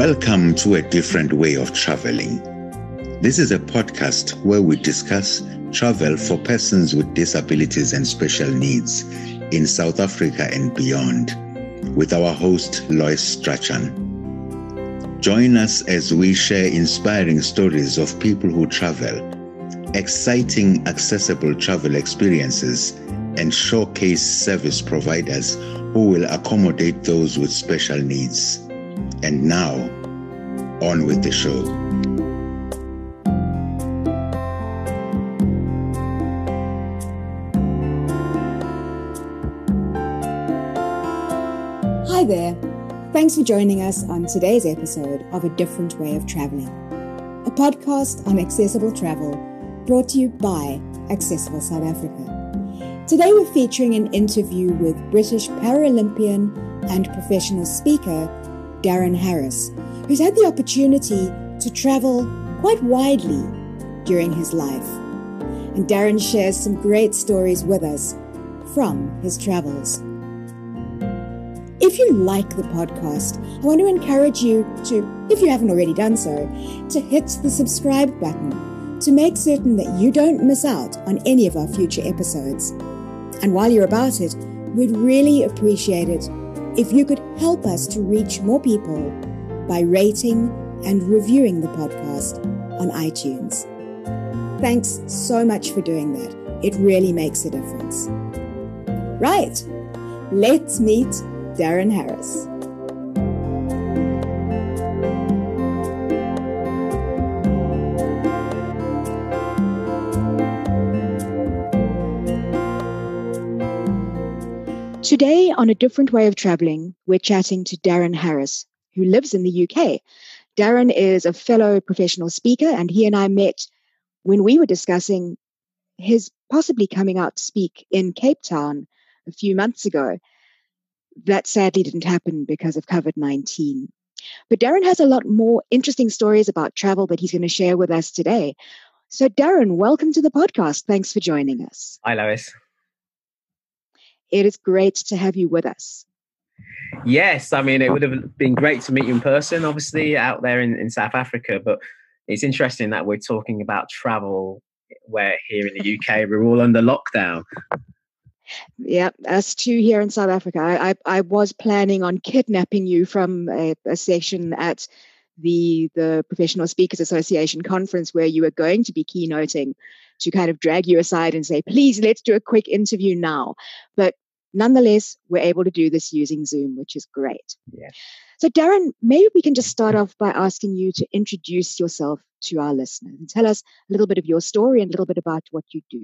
Welcome to A Different Way of Traveling. This is a podcast where we discuss travel for persons with disabilities and special needs in South Africa and beyond, with our host, Lois Strachan. Join us as we share inspiring stories of people who travel, exciting, accessible travel experiences, and showcase service providers who will accommodate those with special needs. And now, on with the show. Hi there. Thanks for joining us on today's episode of A Different Way of Traveling, a podcast on accessible travel brought to you by Accessible South Africa. Today we're featuring an interview with British Paralympian and professional speaker Darren Harris, who's had the opportunity to travel quite widely during his life. And Darren shares some great stories with us from his travels. If you like the podcast, I want to encourage you to, if you haven't already done so, to hit the subscribe button to make certain that you don't miss out on any of our future episodes. And while you're about it, we'd really appreciate it if you could help us to reach more people by rating and reviewing the podcast on iTunes. Thanks so much for doing that. It really makes a difference. Right, let's meet Darren Harris. Today, on A Different Way of Traveling, we're chatting to Darren Harris, who lives in the UK. Darren is a fellow professional speaker, and he and I met when we were discussing his possibly coming out to speak in Cape Town a few months ago. That sadly didn't happen because of COVID-19. But Darren has a lot more interesting stories about travel that he's going to share with us today. So Darren, welcome to the podcast. Thanks for joining us. Hi, Lois. It is great to have you with us. Yes, I mean, it would have been great to meet you in person, obviously, out there in South Africa. But it's interesting that we're talking about travel where here in the UK, we're all under lockdown. Yeah, us too here in South Africa. I was planning on kidnapping you from a session at the Professional Speakers Association conference where you were going to be keynoting, to kind of drag you aside and say, please, let's do a quick interview now. But nonetheless, we're able to do this using Zoom, which is great. Yeah. So Darren, maybe we can just start off by asking you to introduce yourself to our listeners and tell us a little bit of your story and a little bit about what you do.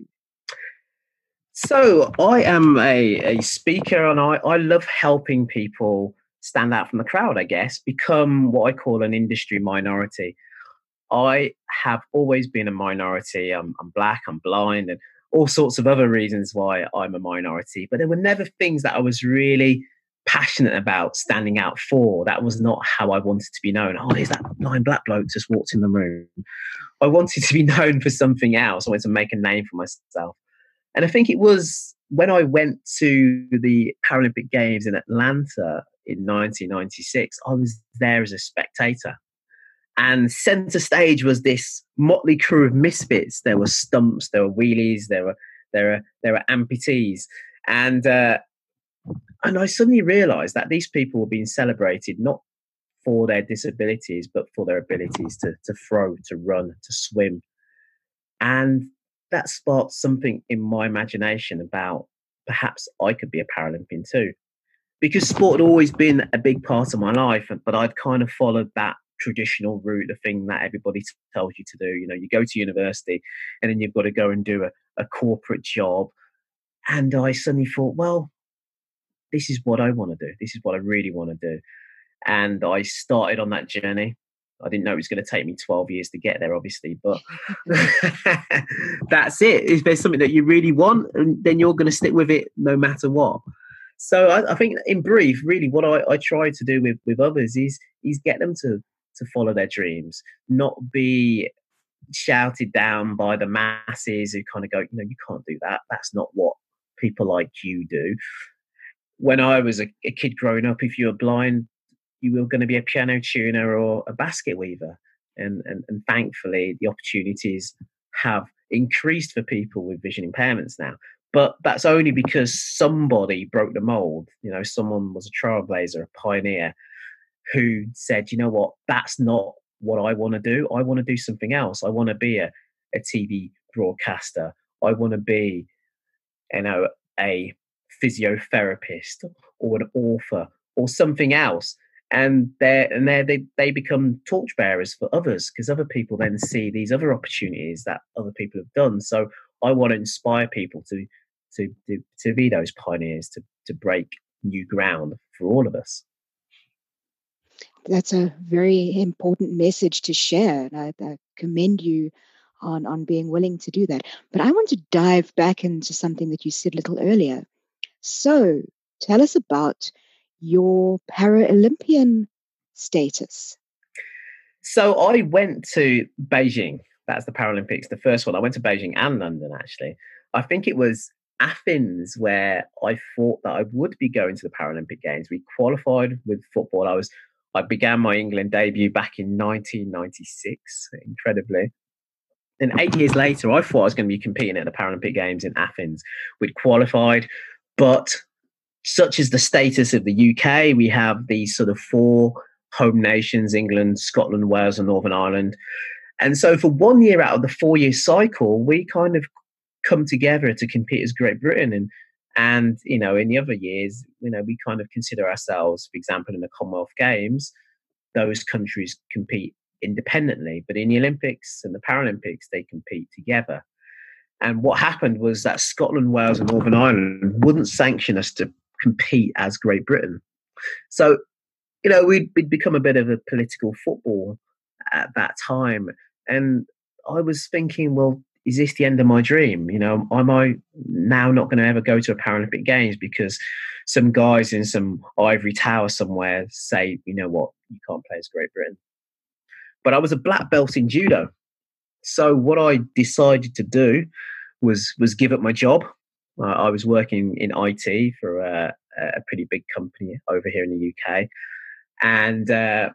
So I am a speaker, and I love helping people stand out from the crowd, I guess, become what I call an industry minority. I have always been a minority. I'm Black, I'm blind, and all sorts of other reasons why I'm a minority. But there were never things that I was really passionate about standing out for. That was not how I wanted to be known. Oh, there's that blind Black bloke just walked in the room. I wanted to be known for something else. I wanted to make a name for myself. And I think it was when I went to the Paralympic Games in Atlanta in 1996, I was there as a spectator. And center stage was this motley crew of misfits. There were stumps, there were wheelies, there were amputees. And I suddenly realized that these people were being celebrated not for their disabilities, but for their abilities to throw, to run, to swim. And that sparked something in my imagination about perhaps I could be a Paralympian too. Because sport had always been a big part of my life, but I'd kind of followed that traditional route, the thing that everybody tells you to do. You know, you go to university and then you've got to go and do a corporate job. And I suddenly thought, well, this is what I want to do. This is what I really want to do. And I started on that journey. I didn't know it was going to take me 12 years to get there, obviously, but that's it. If there's something that you really want, then you're going to stick with it no matter what. So I think in brief, really what I try to do with others is get them to follow their dreams, not be shouted down by the masses who kind of go, you can't do that. That's not what people like you do. When I was a kid growing up, if you were blind, you were going to be a piano tuner or a basket weaver. And thankfully, the opportunities have increased for people with vision impairments now. But that's only because somebody broke the mold. Someone was a trailblazer, a pioneer, who said, you know what, that's not what I want to do. I want to do something else. I want to be a TV broadcaster. I want to be, a physiotherapist or an author or something else. And they become torchbearers for others, because other people then see these other opportunities that other people have done. So I want to inspire people to be those pioneers, to break new ground for all of us. That's a very important message to share. And I commend you on being willing to do that. But I want to dive back into something that you said a little earlier. So tell us about your Paralympian status. So I went to Beijing. That's the Paralympics, the first one. I went to Beijing and London, actually. I think it was Athens where I thought that I would be going to the Paralympic Games. We qualified with football. I began my England debut back in 1996, incredibly. And 8 years later, I thought I was going to be competing at the Paralympic Games in Athens. We'd qualified, but such is the status of the UK, we have these sort of 4 home nations, England, Scotland, Wales, and Northern Ireland. And so for 1 year out of the 4-year cycle, we kind of come together to compete as Great Britain. And in the other years, we kind of consider ourselves, for example, in the Commonwealth Games, those countries compete independently. But in the Olympics and the Paralympics, they compete together. And what happened was that Scotland, Wales, and Northern Ireland wouldn't sanction us to compete as Great Britain. So, we'd become a bit of a political football at that time. And I was thinking, well, is this the end of my dream? Am I now not going to ever go to a Paralympic Games because some guys in some ivory tower somewhere say, you know what, you can't play as Great Britain? But I was a black belt in judo. So what I decided to do was give up my job. I was working in IT for a pretty big company over here in the UK. And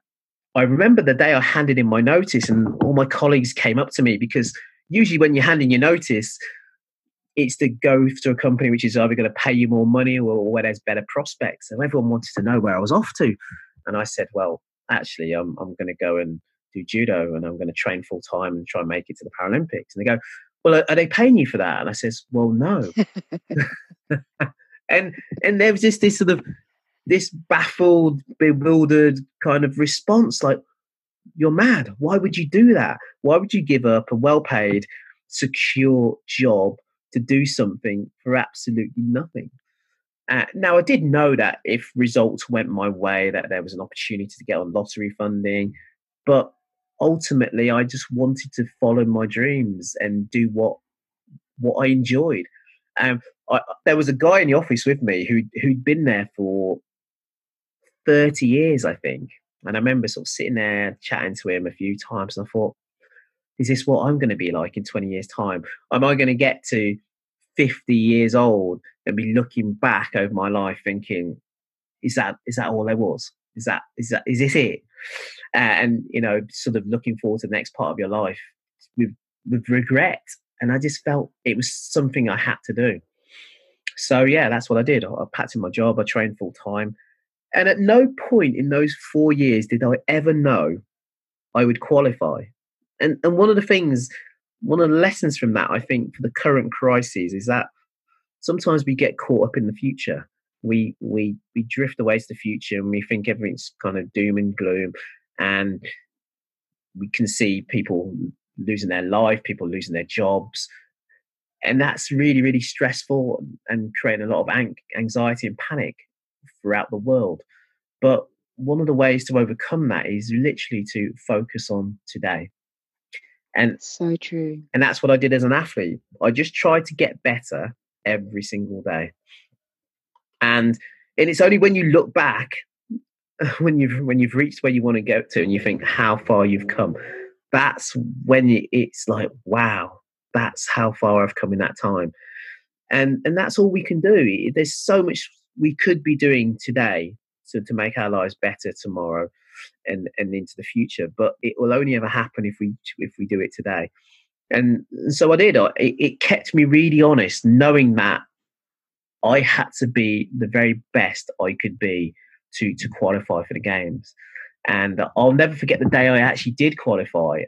I remember the day I handed in my notice, and all my colleagues came up to me, because usually when you're handing your notice, it's to go to a company which is either going to pay you more money or where there's better prospects. And everyone wanted to know where I was off to. And I said, well, actually, I'm going to go and do judo, and I'm going to train full time and try and make it to the Paralympics. And they go, well, are they paying you for that? And I says, well, no. and there was just this sort of this baffled, bewildered kind of response, like, you're mad. Why would you do that? Why would you give up a well-paid, secure job to do something for absolutely nothing? Now, I did know that if results went my way, that there was an opportunity to get on lottery funding, but ultimately, I just wanted to follow my dreams and do what I enjoyed. There was a guy in the office with me who'd been there for 30 years, I think. And I remember sort of sitting there chatting to him a few times, and I thought, is this what I'm going to be like in 20 years' time? Am I going to get to 50 years old and be looking back over my life thinking, is that all there was? Is this it? And sort of looking forward to the next part of your life with regret. And I just felt it was something I had to do. So yeah, that's what I did. I packed in my job. I trained full time. And at no point in those 4 years did I ever know I would qualify. And one of the lessons from that, I think, for the current crises, is that sometimes we get caught up in the future. We drift away to the future, and we think everything's kind of doom and gloom. And we can see people losing their life, people losing their jobs. And that's really, really stressful and creating a lot of anxiety and panic throughout the world. But one of the ways to overcome that is literally to focus on today. And so true. And that's what I did as an athlete. I just tried to get better every single day. And it's only when you look back, when you've reached where you want to go to, and you think how far you've come, that's when it's like, wow, that's how far I've come in that time. And that's all we can do. There's so much we could be doing today to make our lives better tomorrow and into the future. But it will only ever happen if we do it today. And so I did. It kept me really honest, knowing that I had to be the very best I could be to qualify for the games. And I'll never forget the day I actually did qualify.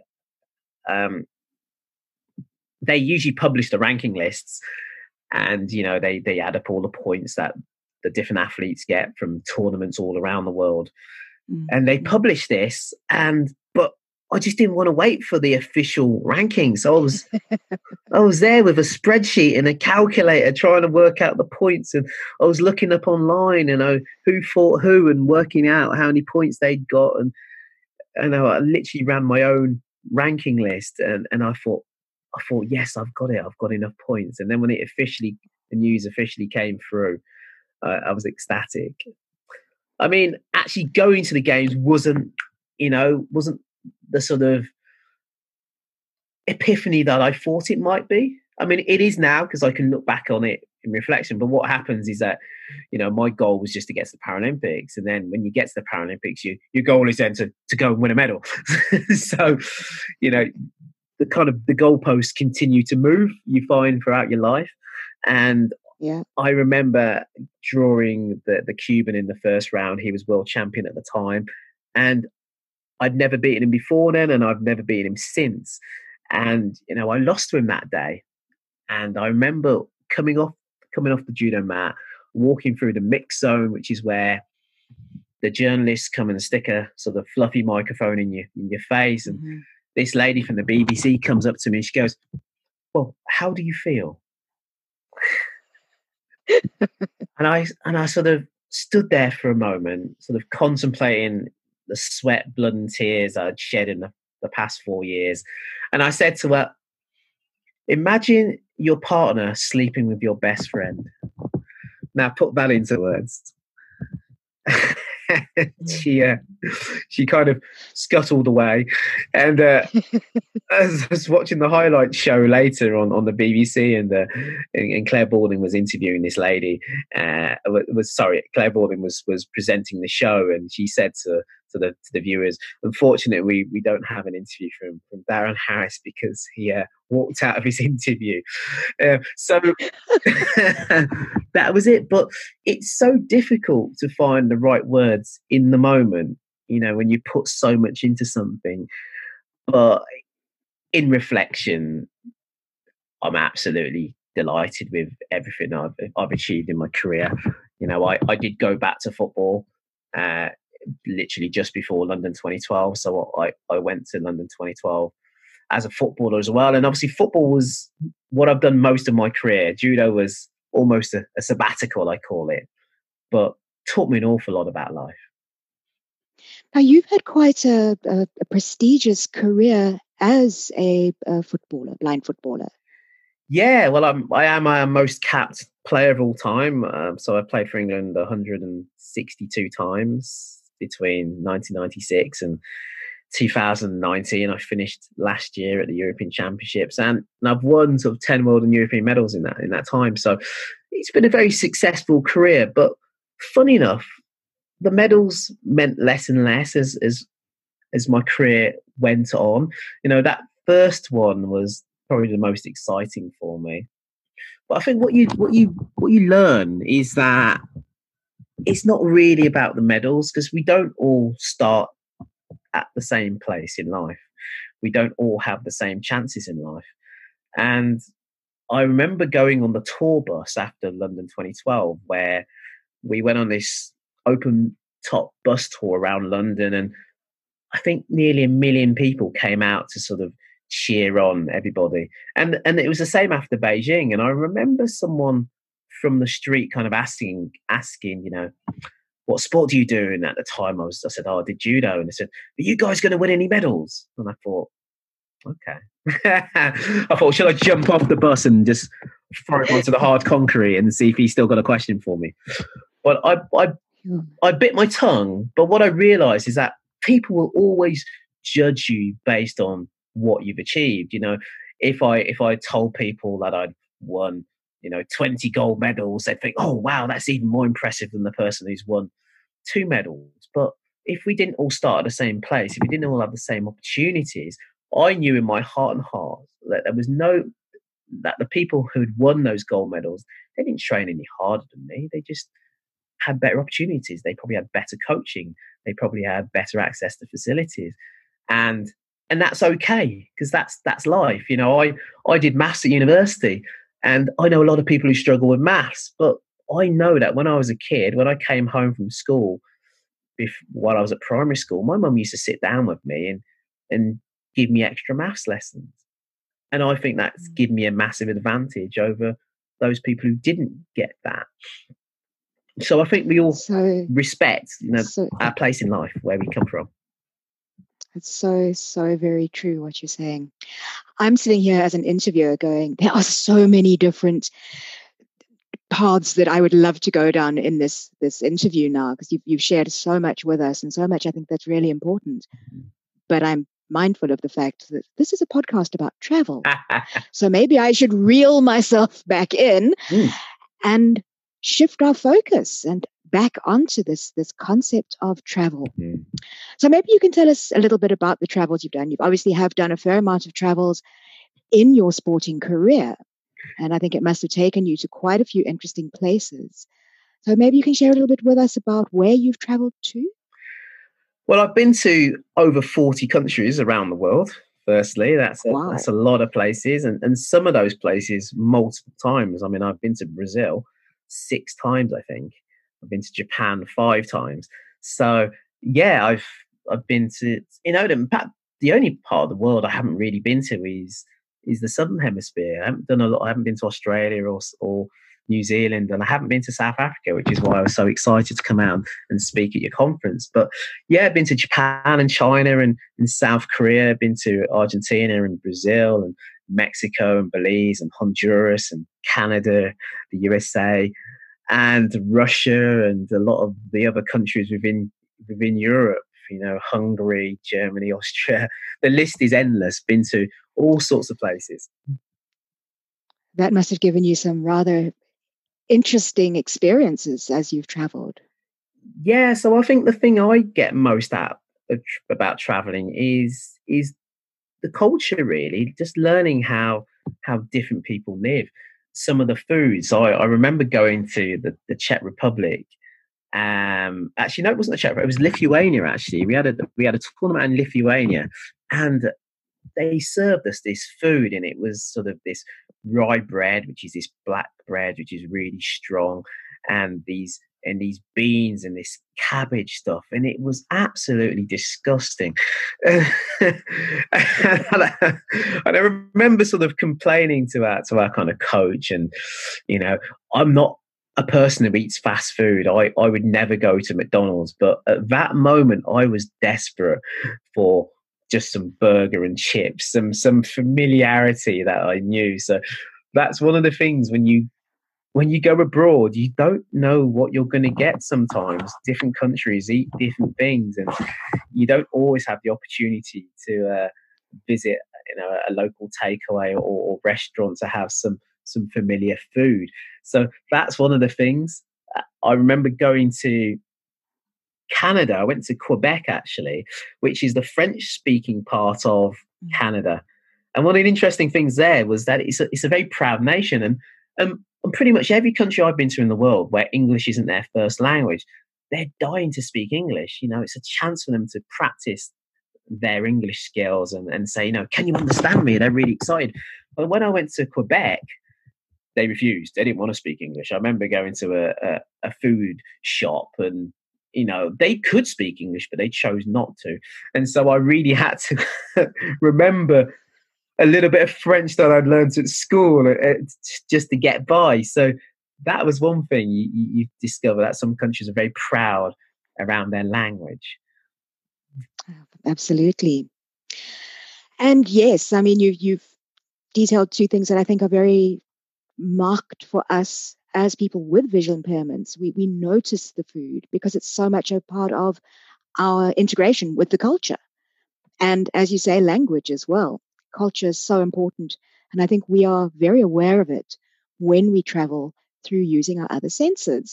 They usually publish the ranking lists, and they add up all the points that the different athletes get from tournaments all around the world. And they published this, but I just didn't want to wait for the official rankings. So I was there with a spreadsheet and a calculator trying to work out the points, and I was looking up online, who fought who and working out how many points they'd got, and I literally ran my own ranking list, and I thought, yes, I've got it. I've got enough points. And then when the news officially came through, I was ecstatic. I mean, actually going to the games wasn't the sort of epiphany that I thought it might be. I mean, it is now because I can look back on it in reflection. But what happens is that, my goal was just to get to the Paralympics. And then when you get to the Paralympics, your goal is then to go and win a medal. So, the kind of the goalposts continue to move, you find, throughout your life. And I remember drawing the Cuban in the first round. He was world champion at the time, and I'd never beaten him before then, and I've never beaten him since. And I lost to him that day. And I remember coming off the judo mat, walking through the mix zone, which is where the journalists come and stick a sort of fluffy microphone in your face. And this lady from the BBC comes up to me and she goes, "Well, how do you feel?" and I sort of stood there for a moment, sort of contemplating the sweat, blood and tears I'd shed in the past 4 years. And I said to her, "Imagine your partner sleeping with your best friend." Now put that into words. She kind of scuttled away, and I was watching the highlight show later on the BBC, and Claire Balding was interviewing this lady. Claire Balding was presenting the show, and she said to the viewers, "Unfortunately, we don't have an interview from Darren Harris because he walked out of his interview." So that was it. But it's so difficult to find the right words in the moment, when you put so much into something. But in reflection, I'm absolutely delighted with everything I've achieved in my career. I did go back to football literally just before London 2012. So I went to London 2012 as a footballer as well. And obviously football was what I've done most of my career. Judo was almost a sabbatical, I call it, but taught me an awful lot about life. Now, you've had quite a prestigious career as a footballer, blind footballer. Yeah, well, I am our most capped player of all time. So I played for England 162 times between 1996 and 2019. I finished last year at the European Championships, and I've won sort of 10 world and European medals in that time. So it's been a very successful career. But funny enough, the medals meant less and less as my career went on. That first one was probably the most exciting for me. But I think what you learn is that it's not really about the medals, because we don't all start at the same place in life. We don't all have the same chances in life. And I remember going on the tour bus after London 2012, where we went on this open top bus tour around London, and I think nearly 1 million people came out to sort of cheer on everybody. And it was the same after Beijing. And I remember someone from the street kind of asking, "What sport do you do?" And at the time I said, "Oh, I did judo." And they said, "Are you guys going to win any medals?" And I thought, okay. I thought, should I jump off the bus and just throw it onto the hard concrete and see if he's still got a question for me? But I bit my tongue. But what I realized is that people will always judge you based on what you've achieved. If I told people that I'd won 20 gold medals, they'd think, "Oh wow, that's even more impressive than the person who's won 2 medals. But if we didn't all start at the same place, if we didn't all have the same opportunities, I knew in my heart and heart that that the people who'd won those gold medals, they didn't train any harder than me. They just had better opportunities. They probably had better coaching. They probably had better access to facilities. And that's okay, because that's life. I did maths at university, and I know a lot of people who struggle with maths, but I know that when I was a kid, when I came home from school, while I was at primary school, my mum used to sit down with me and give me extra maths lessons. And I think that's given me a massive advantage over those people who didn't get that. So I think we all respect, our place in life, where we come from. It's so very true what you're saying. I'm sitting here as an interviewer going, there are so many different paths that I would love to go down in this interview now, because you've shared so much with us, and so much I think that's really important. But I'm mindful of the fact that this is a podcast about travel. So maybe I should reel myself back in and shift our focus and back onto this concept of travel. So maybe you can tell us a little bit about the travels you've done. You've obviously have done a fair amount of travels in your sporting career, and I think it must have taken you to quite a few interesting places. So maybe you can share a little bit with us about where you've traveled to. Well, I've been to over 40 countries around the world. Firstly, that's a lot of places, and some of those places multiple times. I mean, I've been to Brazil 6 times, I think. I've been to Japan 5 times. So yeah, I've been to, the only part of the world I haven't really been to is the Southern Hemisphere. I haven't done a lot. I haven't been to Australia or New Zealand, and I haven't been to South Africa, which is why I was so excited to come out and speak at your conference. But yeah, I've been to Japan and China and South Korea. I've been to Argentina and Brazil and Mexico and Belize and Honduras and Canada, the USA, and Russia, and a lot of the other countries within Europe, Hungary, Germany, Austria. The list is endless. Been to all sorts of places. That must have given you some rather interesting experiences as you've traveled. Yeah, so I think the thing I get most out about traveling is the culture, really, just learning how different people live. Some of the foods. I remember going to the Czech Republic. Actually, no, it wasn't the Czech Republic. It was Lithuania. Actually, we had a tournament in Lithuania, and they served us this food, and it was sort of this rye bread, which is this black bread, which is really strong, and these beans and this cabbage stuff, and it was absolutely disgusting. And I remember sort of complaining to our kind of coach, and I'm not a person who eats fast food. I would never go to McDonald's, but at that moment I was desperate for just some burger and chips, some familiarity that I knew. So that's one of the things when you go abroad, you don't know what you're going to get sometimes. Different countries eat different things, and you don't always have the opportunity to visit a local takeaway or restaurant to have some familiar food. So that's one of the things. I remember going to Canada. I went to Quebec, actually, which is the French-speaking part of Canada. And one of the interesting things there was that it's a very proud nation. And pretty much every country I've been to in the world where English isn't their first language, they're dying to speak English. It's a chance for them to practice their English skills and say, can you understand me? They're really excited. But when I went to Quebec, they refused. They didn't want to speak English. I remember going to a food shop, and they could speak English, but they chose not to. And so I really had to remember a little bit of French that I'd learned at school just to get by. So that was one thing you discover, that some countries are very proud around their language. Absolutely. And yes, I mean, you've detailed 2 things that I think are very marked for us as people with visual impairments. We notice the food because it's so much a part of our integration with the culture. And as you say, language as well. Culture is so important. And I think we are very aware of it when we travel through using our other senses.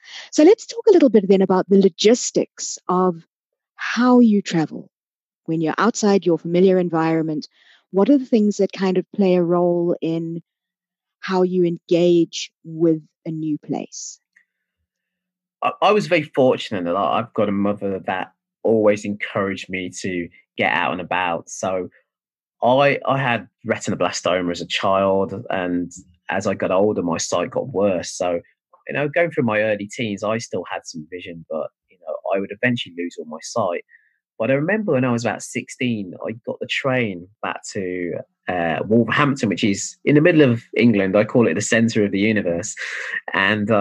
So let's talk a little bit then about the logistics of how you travel. When you're outside your familiar environment, what are the things that kind of play a role in how you engage with a new place? I was very fortunate that I've got a mother that always encouraged me to get out and about. So I had retinoblastoma as a child, and as I got older, my sight got worse. So, going through my early teens, I still had some vision, but I would eventually lose all my sight. But I remember when I was about 16, I got the train back to Wolverhampton, which is in the middle of England. I call it the centre of the universe. And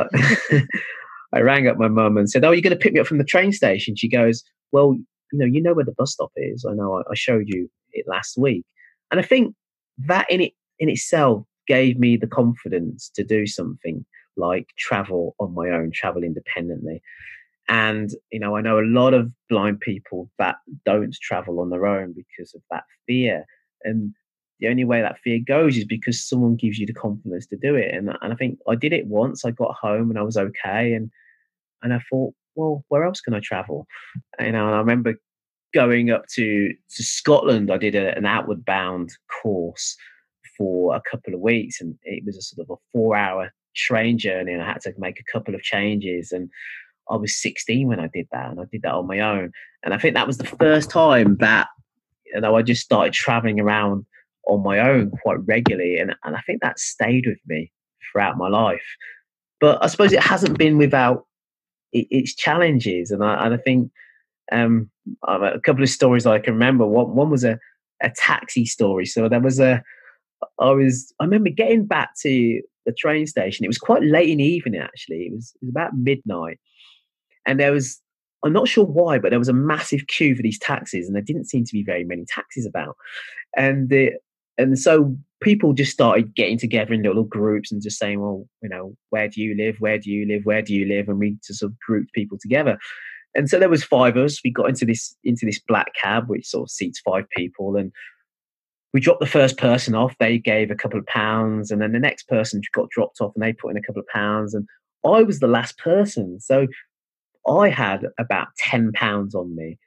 I rang up my mum and said, "Oh, you're going to pick me up from the train station?" She goes, "Well, you know where the bus stop is. I know I showed you it last week." And I think that in itself gave me the confidence to do something like travel on my own, travel independently. And, I know a lot of blind people that don't travel on their own because of that fear. And the only way that fear goes is because someone gives you the confidence to do it. And I think I did it once. I got home and I was okay. And I thought, well, where else can I travel? And I remember going up to Scotland. I did an outward bound course for a couple of weeks, and it was a sort of a 4-hour train journey, and I had to make a couple of changes. And I was 16 when I did that, and I did that on my own. And I think that was the first time that I just started traveling around on my own quite regularly, and I think that stayed with me throughout my life. But I suppose it hasn't been without its challenges, and I think a couple of stories I can remember. One was a taxi story. So there was I remember getting back to the train station. It was quite late in the evening, actually. It was about midnight. And I'm not sure why, but there was a massive queue for these taxis, and there didn't seem to be very many taxis about. And so people just started getting together in little groups and just saying, well, where do you live? Where do you live? Where do you live? And we just sort of grouped people together. And so there was 5 of us. We got into this black cab, which sort of seats 5 people, and we dropped the first person off. They gave a couple of pounds, and then the next person got dropped off, and they put in a couple of pounds. And I was the last person, so I had about £10 on me,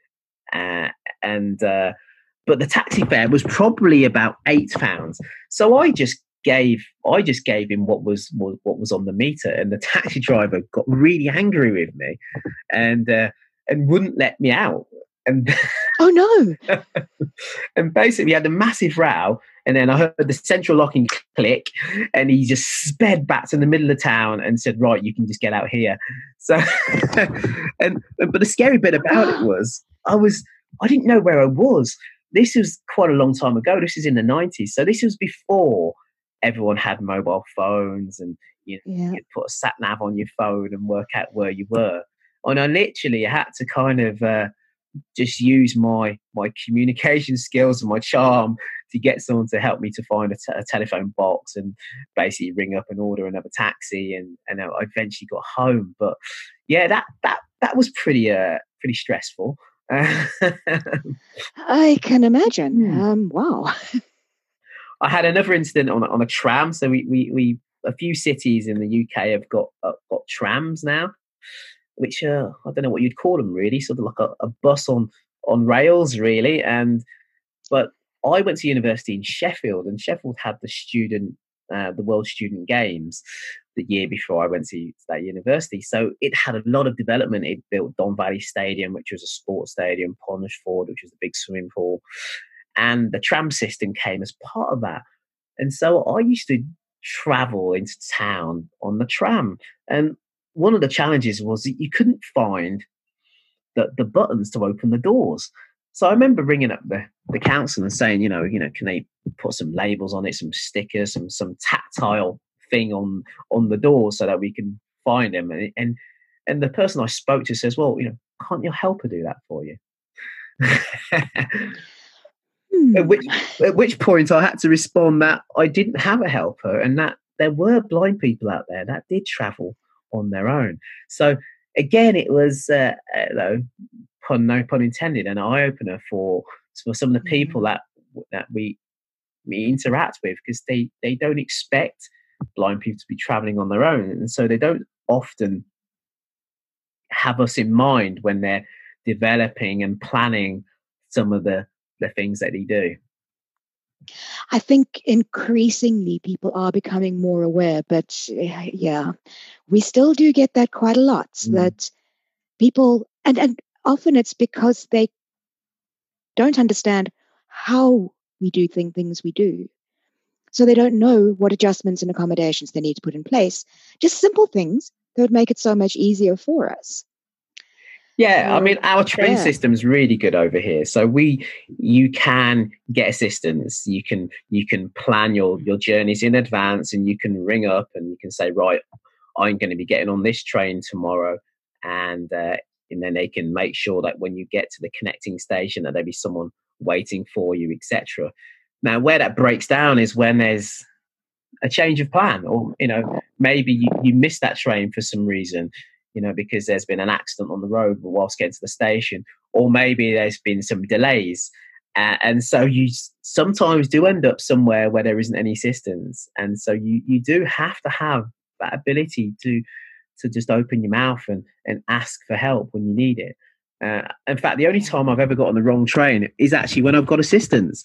but the taxi fare was probably about £8. So I just gave him what was on the meter, and the taxi driver got really angry with me, and wouldn't let me out. And oh no! And basically had a massive row, and then I heard the central locking click, and he just sped back to the middle of town and said, "Right, you can just get out here." So, but the scary bit about it was I didn't know where I was. This was quite a long time ago. This is in the 90s, so this was before everyone had mobile phones, and you could put a sat nav on your phone and work out where you were. And I literally had to kind of just use my communication skills and my charm to get someone to help me to find a telephone box and basically ring up and order another taxi. And I eventually got home. But yeah, that was pretty stressful. I can imagine. Wow. I had another incident on a tram. So we a few cities in the UK have got trams now, which I don't know what you'd call them, really, sort of like a bus on rails, really. But I went to university in Sheffield, and Sheffield had the World Student Games the year before I went to that university. So it had a lot of development. It built Don Valley Stadium, which was a sports stadium, Ponishford, which was a big swimming pool, and the tram system came as part of that. And so I used to travel into town on the tram, and one of the challenges was that you couldn't find the buttons to open the doors. So I remember ringing up the council and saying, can they put some labels on it, some stickers, some tactile thing on the door so that we can find them. And the person I spoke to says, well, can't your helper do that for you? At which point I had to respond that I didn't have a helper, and that there were blind people out there that did travel on their own. So again, it was no pun intended, an eye opener for some of the people that we interact with, because they don't expect blind people to be traveling on their own, and so they don't often have us in mind when they're developing and planning some of the things that they do. I think increasingly people are becoming more aware, but yeah, we still do get that quite a lot, that people, and often it's because they don't understand how we do things we do. So they don't know what adjustments and accommodations they need to put in place. Just simple things that would make it so much easier for us. Yeah, I mean, our train system is really good over here. So you can get assistance. You can plan your journeys in advance, and you can ring up and you can say, right, I'm going to be getting on this train tomorrow, and then they can make sure that when you get to the connecting station, that there'll be someone waiting for you, etc. Now, where that breaks down is when there's a change of plan, or maybe you miss that train for some reason, because there's been an accident on the road whilst getting to the station, or maybe there's been some delays, and so you sometimes do end up somewhere where there isn't any assistance, and so you do have to have that ability to just open your mouth and ask for help when you need it. In fact, the only time I've ever got on the wrong train is actually when I've got assistance.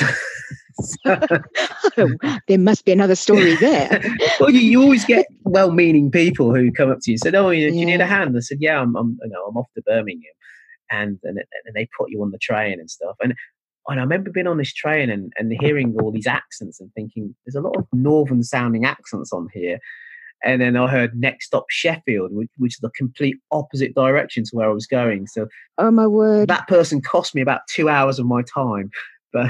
There must be another story there. Well, you always get well-meaning people who come up to you and said, "Oh, do you need a hand?" I said, "Yeah, I'm off to Birmingham," and they put you on the train and stuff. And I remember being on this train and hearing all these accents and thinking, "There's a lot of northern-sounding accents on here." And then I heard next stop Sheffield, which is the complete opposite direction to where I was going. So, oh my word, that person cost me about 2 hours of my time, but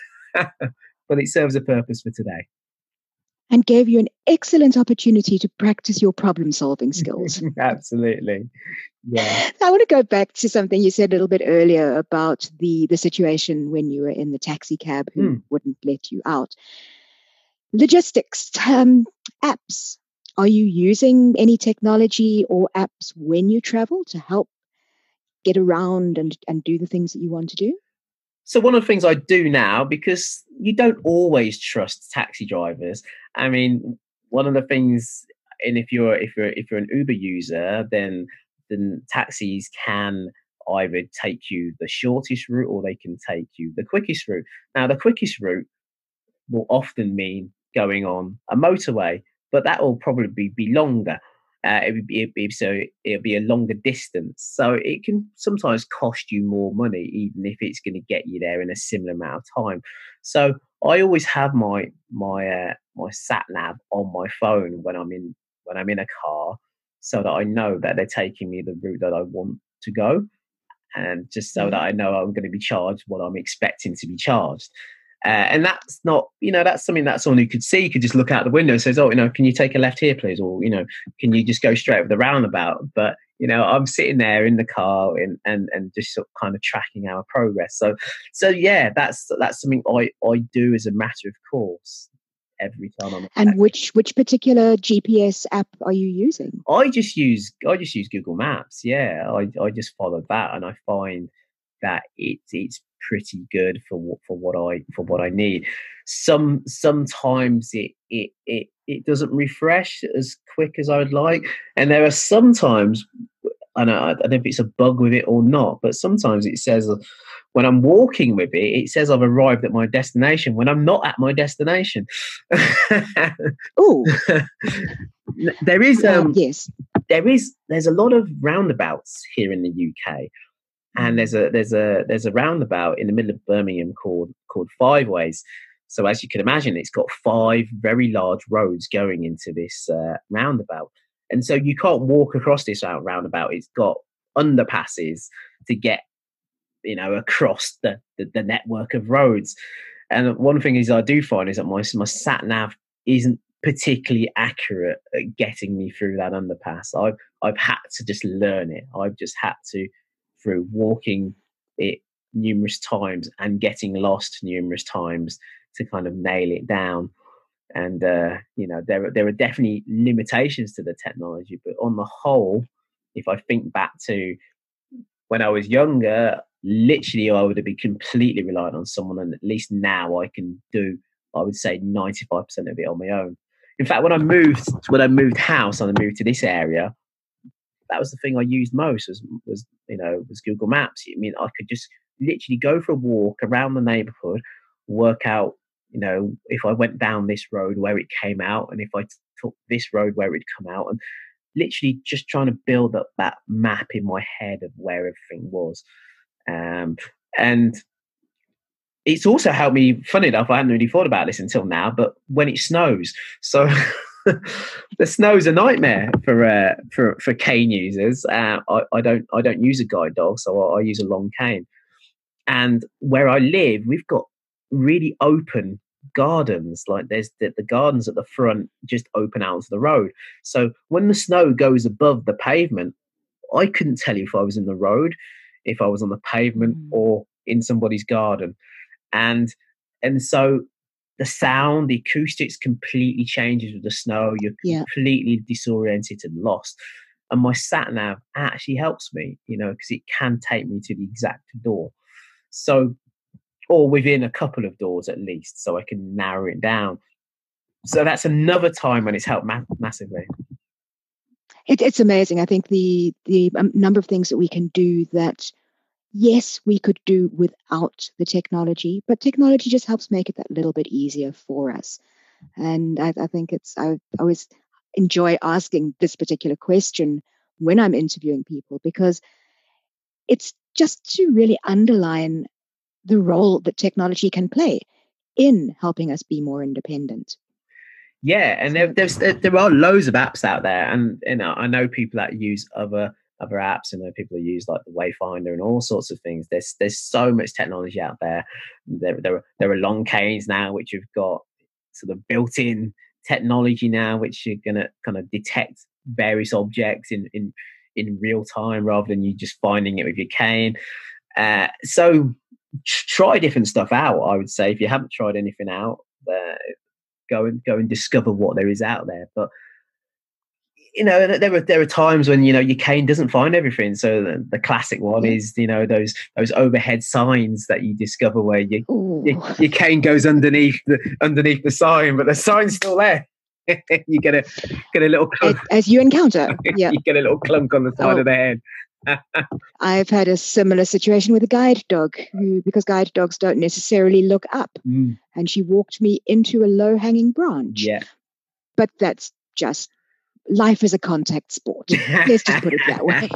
but it serves a purpose for today. And gave you an excellent opportunity to practice your problem-solving skills. Absolutely, yeah. I want to go back to something you said a little bit earlier about the situation when you were in the taxi cab who wouldn't let you out. Logistics, apps. Are you using any technology or apps when you travel to help get around and do the things that you want to do? So one of the things I do now, because you don't always trust taxi drivers. I mean, one of the things, and if you're an Uber user, then taxis can either take you the shortest route or they can take you the quickest route. Now, the quickest route will often mean going on a motorway, but that will probably be longer. It'll be a longer distance. So it can sometimes cost you more money, even if it's going to get you there in a similar amount of time. So I always have my sat nav on my phone when I'm in a car, so that I know that they're taking me the route that I want to go, and just so that I know I'm going to be charged what I'm expecting to be charged. And that's not, that's something that someone who could see could just look out the window and says, "Oh, can you take a left here, please?" Or, "Can you just go straight over the roundabout?" But, I'm sitting there in the car and just sort of kind of tracking our progress. So yeah, that's something I do as a matter of course every time I'm. And which particular GPS app are you using? I just use Google Maps. Yeah, I just follow that, and I find that it's pretty good for what I need. Sometimes it doesn't refresh as quick as I would like, and there are sometimes, I don't know if it's a bug with it or not, but sometimes it says when I'm walking with it says I've arrived at my destination when I'm not at my destination. Oh, there is yes, there's a lot of roundabouts here in the UK. And there's a roundabout in the middle of Birmingham called Five Ways. So as you can imagine, it's got 5 very large roads going into this roundabout, and so you can't walk across this roundabout. It's got underpasses to get across the network of roads. And one thing I do find is that my sat nav isn't particularly accurate at getting me through that underpass. I've had to just learn it. I've just had to, through walking it numerous times and getting lost numerous times, to kind of nail it down. And there are definitely limitations to the technology, but on the whole, if I think back to when I was younger, literally I would have been completely reliant on someone, and at least now I can do, I would say, 95% of it on my own. In fact, when I moved house and I moved to this area, that was the thing I used most was Google Maps. I mean, I could just literally go for a walk around the neighborhood, work out, if I went down this road where it came out, and if I took this road where it'd come out, and literally just trying to build up that map in my head of where everything was. And it's also helped me, funny enough, I hadn't really thought about this until now, but when it snows, so the snow's a nightmare for cane users. I don't use a guide dog, so I use a long cane. And where I live, we've got really open gardens. Like there's the gardens at the front just open out to the road. So when the snow goes above the pavement, I couldn't tell you if I was in the road, if I was on the pavement, or in somebody's garden. And so the sound, the acoustics completely changes with the snow. You're completely disoriented and lost. And my sat nav actually helps me, because it can take me to the exact door. So, or within a couple of doors at least, so I can narrow it down. So that's another time when it's helped massively. It's amazing. I think the number of things that we can do that, yes, we could do without the technology, but technology just helps make it that little bit easier for us. And I think I always enjoy asking this particular question when I'm interviewing people, because it's just to really underline the role that technology can play in helping us be more independent. Yeah, and there are loads of apps out there, and I know people that use other apps, and people that use like the Wayfinder and all sorts of things. There's so much technology out there. There are long canes now which have got sort of built-in technology now, which you're going to kind of detect various objects in real time rather than you just finding it with your cane. So try different stuff out. I would say if you haven't tried anything out, go and discover what there is out there. But there are times when your cane doesn't find everything. So the classic one is those overhead signs that you discover where your cane goes underneath the sign, but the sign's still there. You get a little clunk. As you encounter, you get a little clunk on the side of the head. I've had a similar situation with a guide dog because guide dogs don't necessarily look up, and she walked me into a low-hanging branch. Yeah, but that's just life is a contact sport. Let's just put it that way.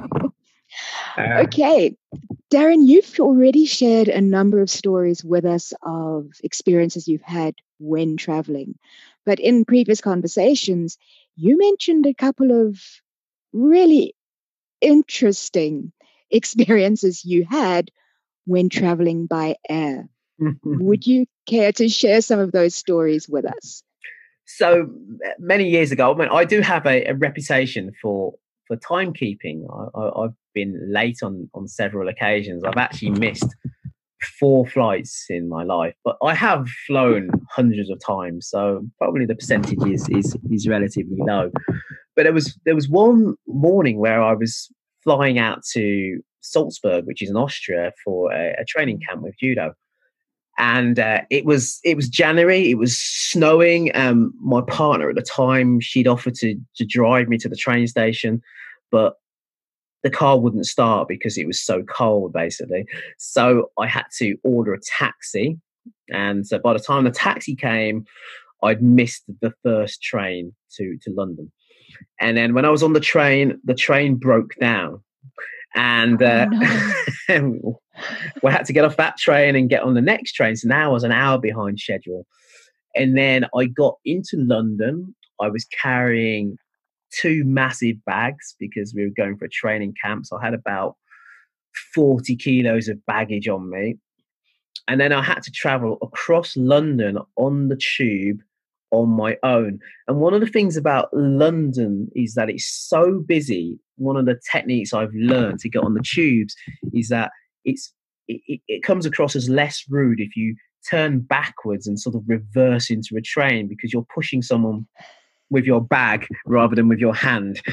Okay, Darren, you've already shared a number of stories with us of experiences you've had when traveling, but in previous conversations, you mentioned a couple of really interesting experiences you had when traveling by air. Would you care to share some of those stories with us? So many years ago, I do have a reputation for timekeeping. I've been late on several occasions. I've actually missed 4 flights in my life, but I have flown hundreds of times, so probably the percentage is relatively low. But there was one morning where I was flying out to Salzburg, which is in Austria, for a training camp with judo. And it was January. It was snowing. My partner at the time, she'd offered to drive me to the train station, but the car wouldn't start because it was so cold, basically. So I had to order a taxi. And so by the time the taxi came, I'd missed the first train to London. And then when I was on the train broke down. And we had to get off that train and get on the next train. So now I was an hour behind schedule. And then I got into London. I was carrying 2 massive bags because we were going for a training camp. So I had about 40 kilos of baggage on me. And then I had to travel across London on the tube on my own. And one of the things about London is that it's so busy. One of the techniques I've learned to get on the tubes is that it comes across as less rude if you turn backwards and sort of reverse into a train, because you're pushing someone with your bag rather than with your hand.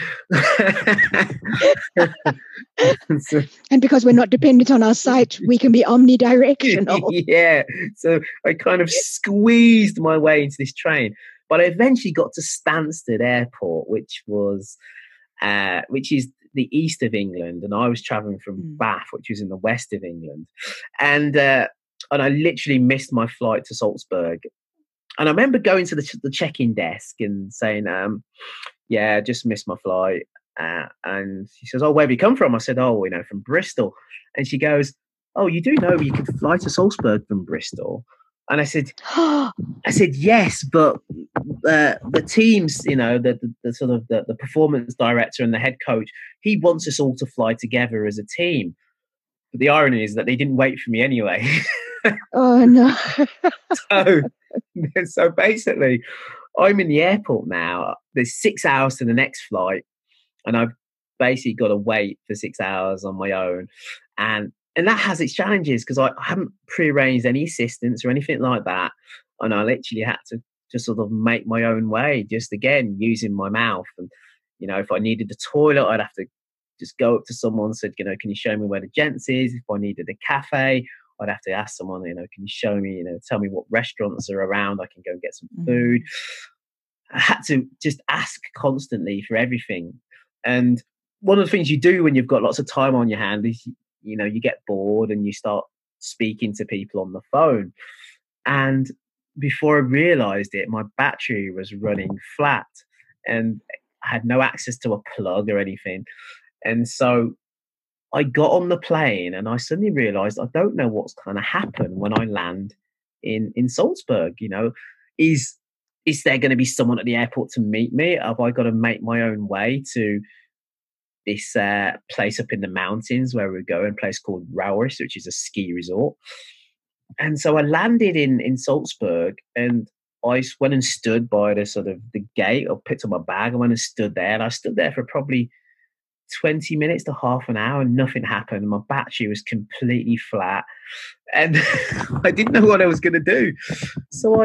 And because we're not dependent on our sight, we can be omnidirectional. Yeah. So I kind of squeezed my way into this train, but I eventually got to Stansted Airport, which is the east of England, and I was traveling from Bath, which was in the west of England, and I literally missed my flight to Salzburg. And I remember going to the check-in desk and saying, "Yeah, just missed my flight." And she says, "Oh, where have you come from?" I said, "Oh, from Bristol." And she goes, "Oh, you do know you can fly to Salzburg from Bristol?" And I said, "Yes, but the teams, the sort of the performance director and the head coach, he wants us all to fly together as a team." But the irony is that they didn't wait for me anyway. Oh no! So basically, I'm in the airport now. There's 6 hours to the next flight, and I've basically got to wait for 6 hours on my own, and that has its challenges because I haven't prearranged any assistance or anything like that, and I literally had to just sort of make my own way, just again using my mouth. And if I needed the toilet, I'd have to just go up to someone and said, can you show me where the gents is? If I needed a cafe, I'd have to ask someone, can you show me, tell me what restaurants are around, I can go and get some food. I had to just ask constantly for everything. And one of the things you do when you've got lots of time on your hand is, you get bored and you start speaking to people on the phone. And before I realized it, my battery was running flat and I had no access to a plug or anything. And so I got on the plane and I suddenly realized I don't know what's going to happen when I land in Salzburg. Is there going to be someone at the airport to meet me? Have I got to make my own way to this place up in the mountains where we're going, a place called Rauris, which is a ski resort? And so I landed in Salzburg, and I went and stood by the gate. I picked up my bag and went and stood there. And I stood there for probably 20 minutes to half an hour and nothing happened. My battery was completely flat and I didn't know what I was going to do. So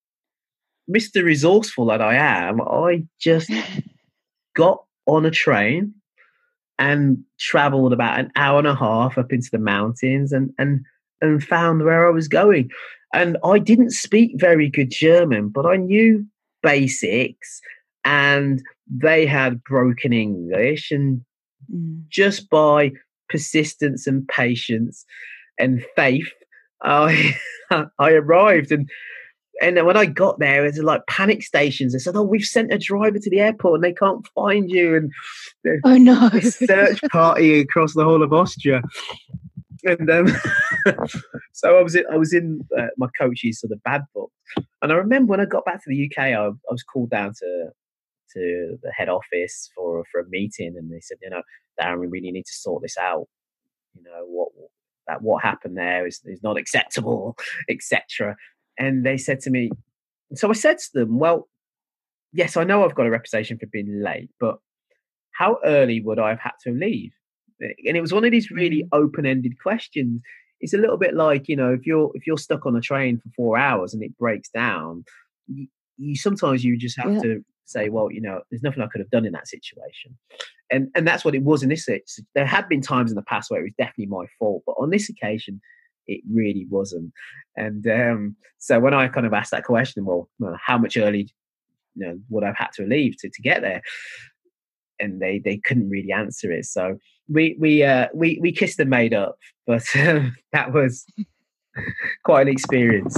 Mr. Resourceful that I am, I just got on a train and traveled about an hour and a half up into the mountains and found where I was going. And I didn't speak very good German, but I knew basics and they had broken English. And just by persistence and patience and faith, I arrived. And when I got there, it was like panic stations. They said, "Oh, we've sent a driver to the airport and they can't find you." And oh no, a search party across the whole of Austria. And so I was in my coach's sort of bad book. And I remember when I got back to the UK, I was called down to the head office for a meeting, and they said, "Darren, we really need to sort this out. What happened there is not acceptable, etc." And they said to me, so I said to them, "Well, yes, I know I've got a reputation for being late, but how early would I have had to leave?" And it was one of these really open-ended questions. It's a little bit like, if you're stuck on a train for 4 hours and it breaks down, you sometimes you just have to say, well, there's nothing I could have done in that situation. And that's what it was in this. There had been times in the past where it was definitely my fault, but on this occasion, it really wasn't. And so when I kind of asked that question, well, how much early would I have had to leave to get there? And they couldn't really answer it. So we kissed and made up, but that was quite an experience.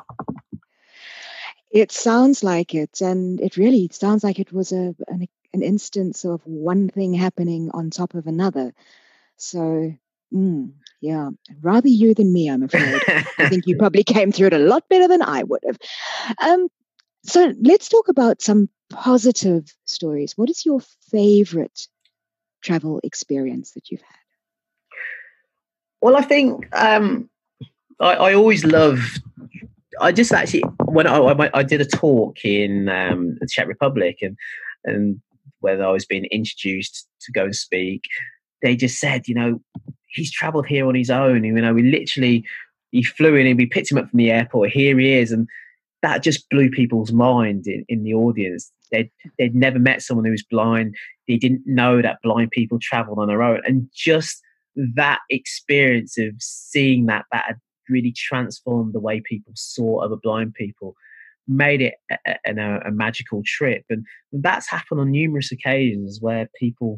It sounds like it, and it really sounds like it was an instance of one thing happening on top of another. So, yeah, rather you than me, I'm afraid. I think you probably came through it a lot better than I would have. So let's talk about some positive stories. What is your favorite travel experience that you've had? Well, I think I always loved. I just actually when I did a talk in the Czech Republic and when I was being introduced to go and speak, they just said, he's travelled here on his own. He flew in and we picked him up from the airport. Here he is, and that just blew people's mind in the audience. They'd never met someone who was blind. They didn't know that blind people travelled on their own, and just that experience of seeing that had really transformed the way people saw other blind people, made it a magical trip. And that's happened on numerous occasions where people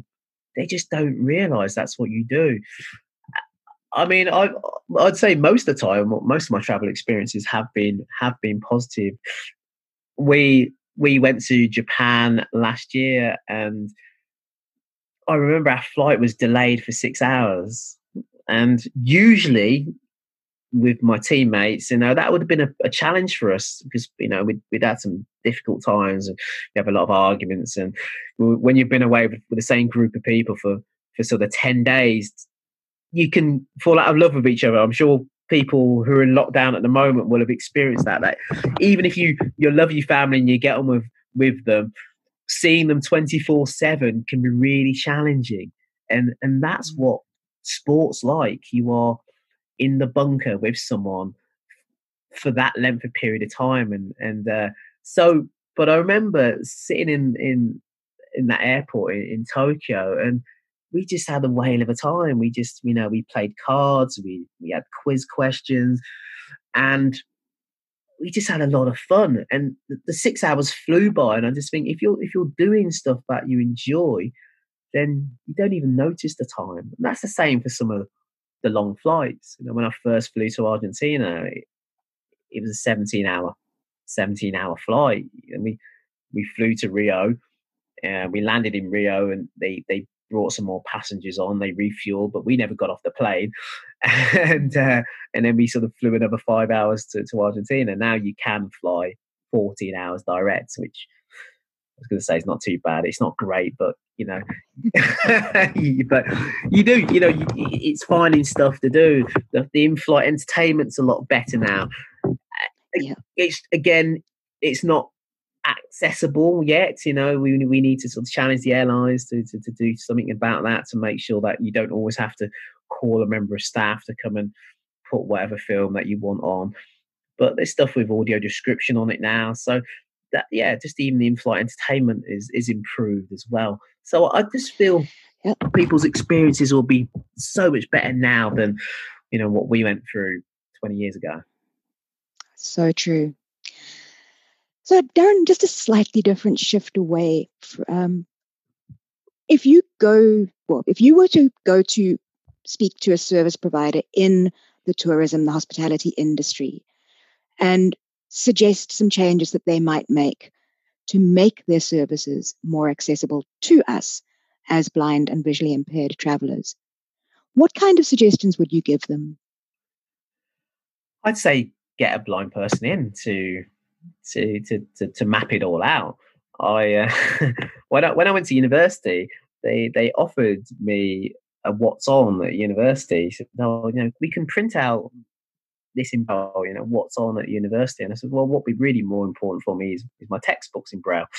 they just don't realise that's what you do. I mean, I'd say most of the time, most of my travel experiences have been positive. We went to Japan last year, and I remember our flight was delayed for 6 hours. And usually, with my teammates, that would have been a challenge for us, because we'd had some difficult times and we have a lot of arguments. And when you've been away with the same group of people for sort of 10 days, you can fall out of love with each other. I'm sure people who are in lockdown at the moment will have experienced that. Like, even if you love your family and you get on with them, seeing them 24/7 can be really challenging. And that's what sport's like. You are in the bunker with someone for that length of period of time. But I remember sitting in that airport in Tokyo, and we just had a whale of a time. We just, we played cards, we had quiz questions, and we just had a lot of fun. And the 6 hours flew by. And I just think, if you're doing stuff that you enjoy, then you don't even notice the time. And that's the same for some of the long flights. When I first flew to Argentina, it was a 17 hour flight. And we flew to Rio, and we landed in Rio, and they brought some more passengers on. They refueled, but we never got off the plane. And then we sort of flew another 5 hours to Argentina. Now you can fly 14 hours direct, which I was going to say is not too bad. It's not great, but but you do, it's finding stuff to do. The in-flight entertainment's a lot better now. Yeah. It's not accessible yet. We need to sort of challenge the airlines to do something about that, to make sure that you don't always have to call a member of staff to come and put whatever film that you want on. But there's stuff with audio description on it now, so that, just even the in-flight entertainment is improved as well. So I just feel people's experiences will be so much better now than what we went through 20 years ago. So true. So Darren, just a slightly different shift away. If you were to go to speak to a service provider in the tourism, the hospitality industry, and suggest some changes that they might make to make their services more accessible to us as blind and visually impaired travelers, what kind of suggestions would you give them? I'd say get a blind person in to map it all out. When I went to university, they offered me a what's on at university. Said, we can print out this in Braille, what's on at university. And I said, well, what would be really more important for me is my textbooks in Braille.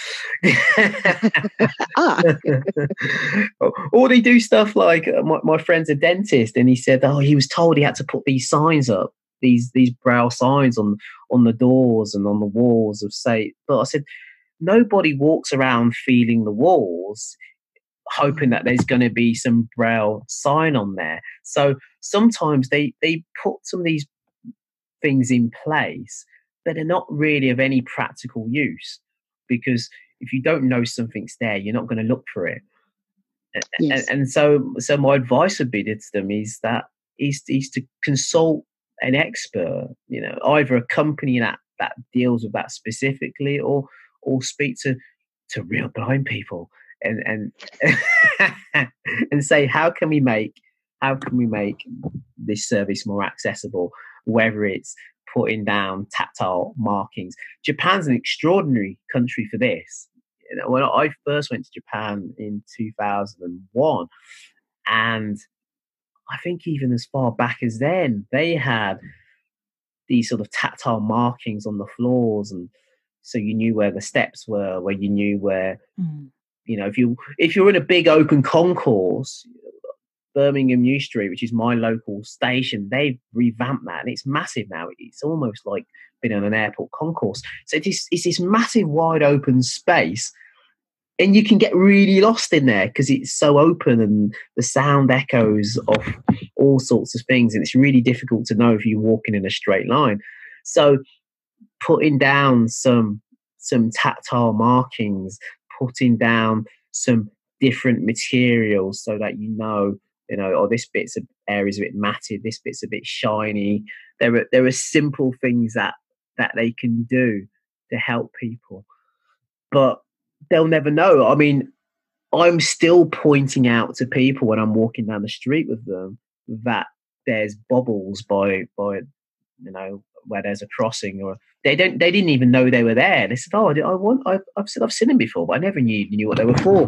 Or they do stuff like, my friend's a dentist, and he said, he was told he had to put these signs up, these Braille signs on the doors and on the walls of but I said, nobody walks around feeling the walls hoping that there's going to be some Braille sign on there. So sometimes they put some of these things in place, but they're not really of any practical use, because if you don't know something's there, you're not going to look for it. Yes. And so my advice would be to them is to consult an expert, either a company that deals with that specifically, or speak to real blind people and and say, how can we make this service more accessible, whether it's putting down tactile markings. Japan's an extraordinary country for this. When I first went to Japan in 2001, and I think even as far back as then, they had these sort of tactile markings on the floors, and so you knew where the steps were, where you knew where, if you're in a big open concourse, Birmingham New Street, which is my local station, they've revamped that, and it's massive now. It's almost like being on an airport concourse. So it's this massive, wide open space, and you can get really lost in there because it's so open, and the sound echoes of all sorts of things, and it's really difficult to know if you're walking in a straight line. So putting down some tactile markings, putting down some different materials so that oh, this bit's area's a bit matted, this bit's a bit shiny. There are simple things that they can do to help people, but they'll never know. I mean, I'm still pointing out to people when I'm walking down the street with them that there's bubbles by where there's a crossing, or they didn't even know they were there. They said, "Oh, I've seen them before, but I never knew what they were for."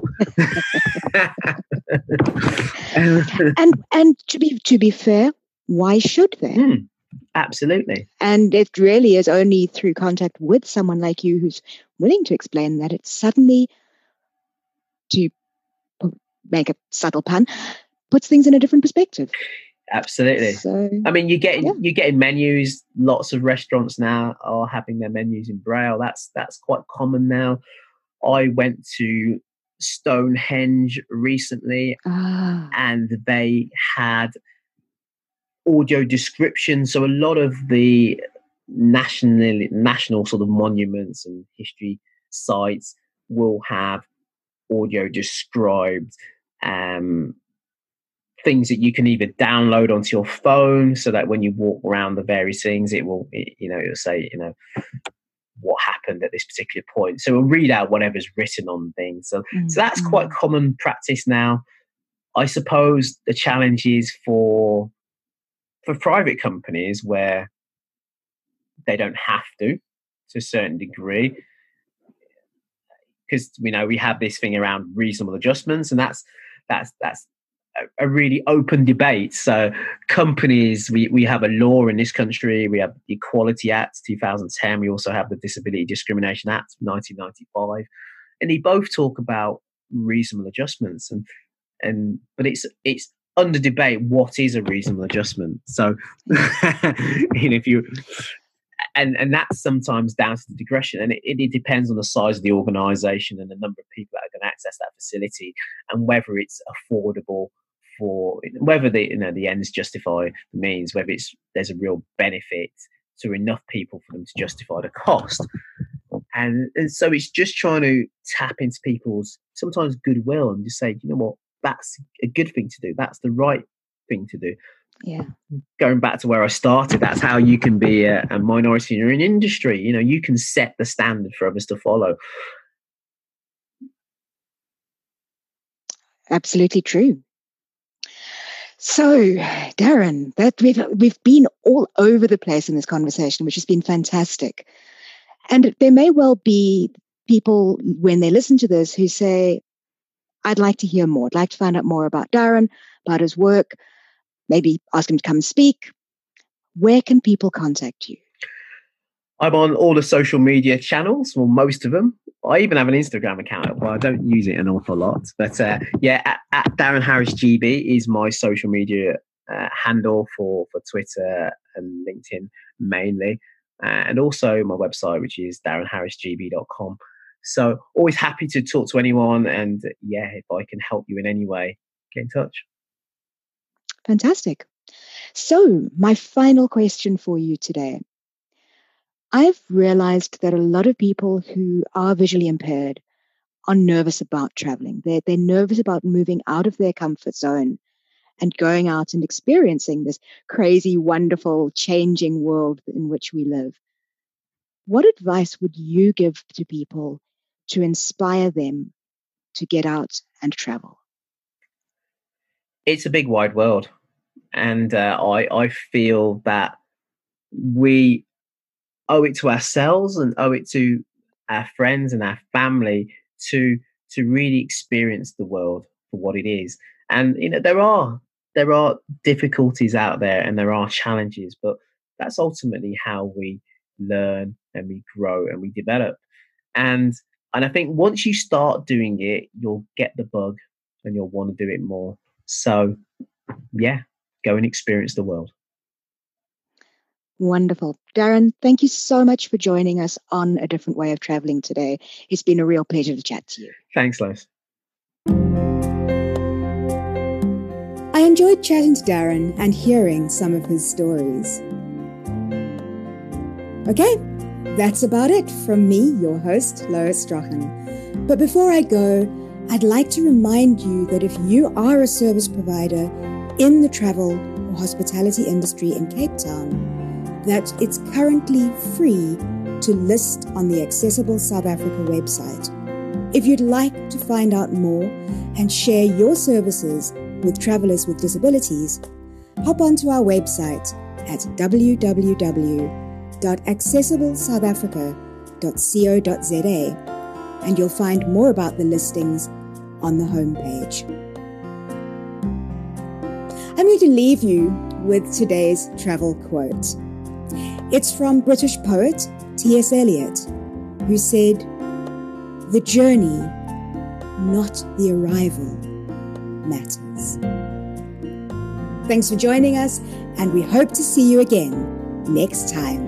and to be fair, why should they? Absolutely. And it really is only through contact with someone like you who's willing to explain that it suddenly, to make a subtle pun, puts things in a different perspective. Absolutely. So, I mean, you're getting menus. Lots of restaurants now are having their menus in Braille. That's quite common now. I went to Stonehenge recently, and they had audio description. So a lot of the national sort of monuments and history sites will have audio described things that you can either download onto your phone, so that when you walk around the various things, it'll say, what happened at this particular point. So it'll read out whatever's written on things. So that's quite common practice now. I suppose the challenge is for private companies where they don't have to a certain degree, because we have this thing around reasonable adjustments, and that's a really open debate. So companies, we have a law in this country. We have the Equality Act 2010. We also have the Disability Discrimination Act 1995, and they both talk about reasonable adjustments. But it's under debate what is a reasonable adjustment. So if you and that's sometimes down to the digression, and it depends on the size of the organisation and the number of people that are going to access that facility, and whether it's affordable, for whether the ends justify the means, whether there's a real benefit to enough people for them to justify the cost. And so it's just trying to tap into people's sometimes goodwill and just say, you know what, that's a good thing to do. That's the right thing to do. Yeah. Going back to where I started, that's how you can be a minority in an industry. You can set the standard for others to follow. Absolutely true. So, Darren, that we've been all over the place in this conversation, which has been fantastic. And there may well be people, when they listen to this, who say, I'd like to hear more. I'd like to find out more about Darren, about his work, maybe ask him to come speak. Where can people contact you? I'm on all the social media channels, well, most of them. I even have an Instagram account. Well, I don't use it an awful lot. But at Darren Harris GB is my social media handle for Twitter and LinkedIn mainly. And also my website, which is darrenharrisgb.com. So always happy to talk to anyone. And if I can help you in any way, get in touch. Fantastic. So my final question for you today. I've realized that a lot of people who are visually impaired are nervous about traveling. They're nervous about moving out of their comfort zone and going out and experiencing this crazy, wonderful, changing world in which we live. What advice would you give to people to inspire them to get out and travel? It's a big, wide world. And I feel that we owe it to ourselves and owe it to our friends and our family to really experience the world for what it is. And there are difficulties out there and there are challenges, but that's ultimately how we learn and we grow and we develop. And I think once you start doing it, you'll get the bug and you'll want to do it more. So go and experience the world. Wonderful. Darren, thank you so much for joining us on A Different Way of Traveling today. It's been a real pleasure to chat to you. Thanks, Lois. I enjoyed chatting to Darren and hearing some of his stories. Okay, that's about it from me, your host, Lois Strachan. But before I go, I'd like to remind you that if you are a service provider in the travel or hospitality industry in Cape Town, that it's currently free to list on the Accessible South Africa website. If you'd like to find out more and share your services with travelers with disabilities, hop onto our website at www.accessiblesouthafrica.co.za and you'll find more about the listings on the homepage. I'm going to leave you with today's travel quote. It's from British poet T.S. Eliot, who said, "The journey, not the arrival, matters." Thanks for joining us, and we hope to see you again next time.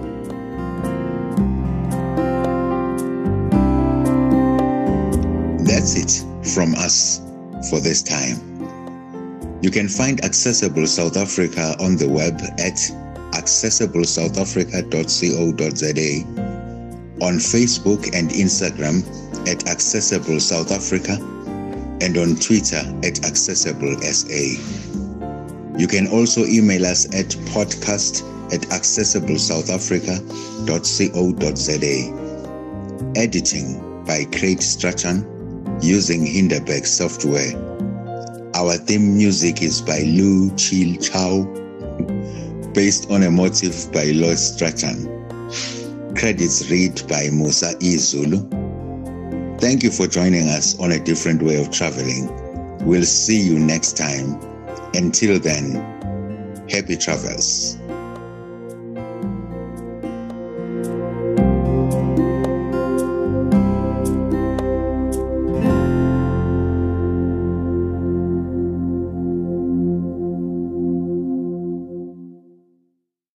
That's it from us for this time. You can find Accessible South Africa on the web at accessiblesouthafrica.co.za, on Facebook and Instagram at Accessible South Africa, and on Twitter at AccessibleSA. You can also email us at podcast@accessiblesouthafrica.co.za. Editing by Craig Strachan using Hinderberg software. Our theme music is by Lu Chil Chow, based on a motif by Lloyd Strachan. Credits read by Musa Izulu. Thank you for joining us on A Different Way of Traveling. We'll see you next time. Until then, happy travels.